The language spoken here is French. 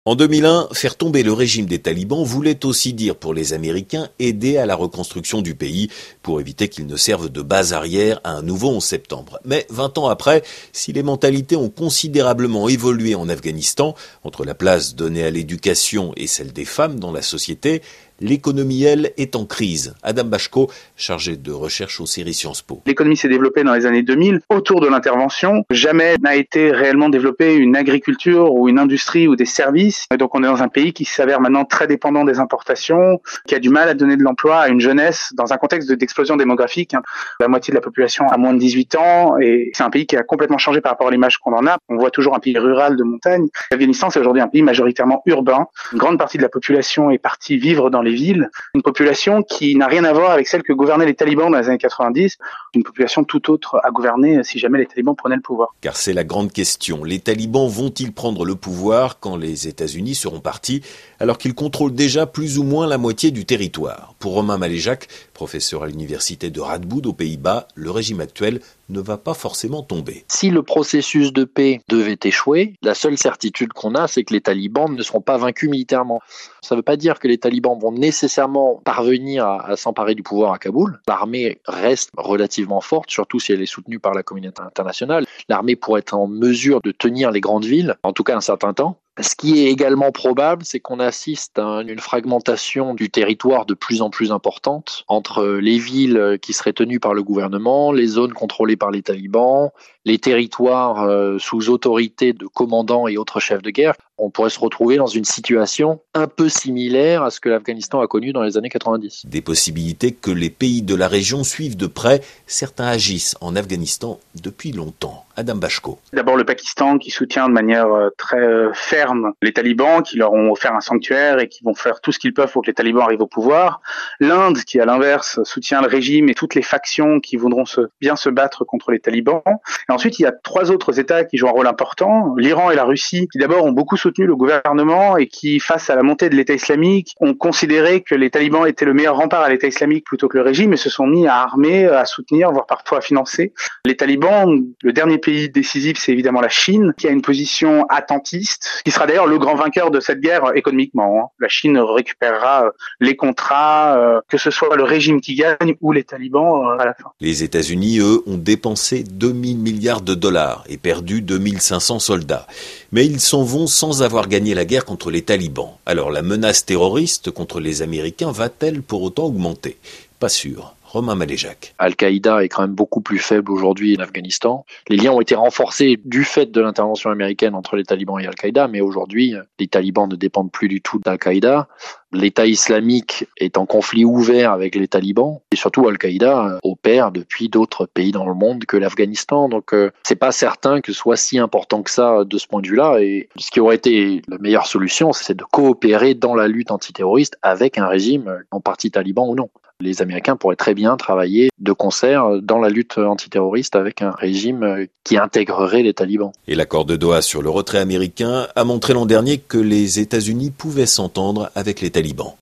En 2001, faire tomber le régime des talibans voulait aussi dire pour les Américains aider à la reconstruction du pays pour éviter qu'il ne serve de base arrière à un nouveau 11 septembre. Mais 20 ans après, si les mentalités ont considérablement évolué en Afghanistan, entre la place donnée à l'éducation et celle des femmes dans la société, l'économie, elle, est en crise. Adam Bashko, chargé de recherche aux séries Sciences Po. L'économie s'est développée dans les années 2000 autour de l'intervention. Jamais n'a été réellement développée une agriculture ou une industrie ou des services. Et donc on est dans un pays qui s'avère maintenant très dépendant des importations, qui a du mal à donner de l'emploi à une jeunesse dans un contexte d'explosion démographique. La moitié de la population a moins de 18 ans et c'est un pays qui a complètement changé par rapport à l'image qu'on en a. On voit toujours un pays rural de montagne. L'Afghanistan, c'est aujourd'hui un pays majoritairement urbain. Une grande partie de la population est partie vivre dans les villes, une population qui n'a rien à voir avec celle que gouvernaient les talibans dans les années 90, une population tout autre à gouverner si jamais les talibans prenaient le pouvoir. Car c'est la grande question. Les talibans vont-ils prendre le pouvoir quand les États-Unis seront partis, alors qu'ils contrôlent déjà plus ou moins la moitié du territoire? Pour Romain Maléjac, professeur à l'université de Radboud aux Pays-Bas, le régime actuel ne va pas forcément tomber. Si le processus de paix devait échouer, la seule certitude qu'on a, c'est que les talibans ne seront pas vaincus militairement. Ça ne veut pas dire que les talibans vont nécessairement parvenir à s'emparer du pouvoir à Kaboul. L'armée reste relativement forte, surtout si elle est soutenue par la communauté internationale. L'armée pourrait être en mesure de tenir les grandes villes, en tout cas un certain temps. Ce qui est également probable, c'est qu'on assiste à une fragmentation du territoire de plus en plus importante entre les villes qui seraient tenues par le gouvernement, les zones contrôlées par les talibans, les territoires sous autorité de commandants et autres chefs de guerre. On pourrait se retrouver dans une situation un peu similaire à ce que l'Afghanistan a connu dans les années 90. Des possibilités que les pays de la région suivent de près. Certains agissent en Afghanistan depuis longtemps. Adam Bashko. D'abord le Pakistan qui soutient de manière très ferme les talibans, qui leur ont offert un sanctuaire et qui vont faire tout ce qu'ils peuvent pour que les talibans arrivent au pouvoir. L'Inde qui, à l'inverse, soutient le régime et toutes les factions qui voudront bien se battre contre les talibans. Et ensuite, il y a 3 autres États qui jouent un rôle important. L'Iran et la Russie, qui d'abord ont beaucoup soutenu le gouvernement et qui, face à la montée de l'État islamique, ont considéré que les talibans étaient le meilleur rempart à l'État islamique plutôt que le régime et se sont mis à armer, à soutenir, voire parfois à financer les talibans. Le dernier pays décisif, c'est évidemment la Chine, qui a une position attentiste, qui sera d'ailleurs le grand vainqueur de cette guerre économiquement. La Chine récupérera les contrats, que ce soit le régime qui gagne ou les talibans à la fin. Les États-Unis, eux, ont dépensé 2000 milliards de dollars et perdu 2500 soldats. Mais ils s'en vont sans avoir gagné la guerre contre les talibans. Alors la menace terroriste contre les Américains va-t-elle pour autant augmenter? Pas sûr. Romain Maléjac. Al-Qaïda est quand même beaucoup plus faible aujourd'hui en Afghanistan. Les liens ont été renforcés du fait de l'intervention américaine entre les talibans et Al-Qaïda, mais aujourd'hui, les talibans ne dépendent plus du tout d'Al-Qaïda. L'État islamique est en conflit ouvert avec les talibans et surtout Al-Qaïda opère depuis d'autres pays dans le monde que l'Afghanistan. Donc c'est pas certain que ce soit si important que ça de ce point de vue-là. Et ce qui aurait été la meilleure solution, c'est de coopérer dans la lutte antiterroriste avec un régime en partie taliban ou non. Les Américains pourraient très bien travailler de concert dans la lutte antiterroriste avec un régime qui intégrerait les talibans. Et l'accord de Doha sur le retrait américain a montré l'an dernier que les États-Unis pouvaient s'entendre avec les talibans.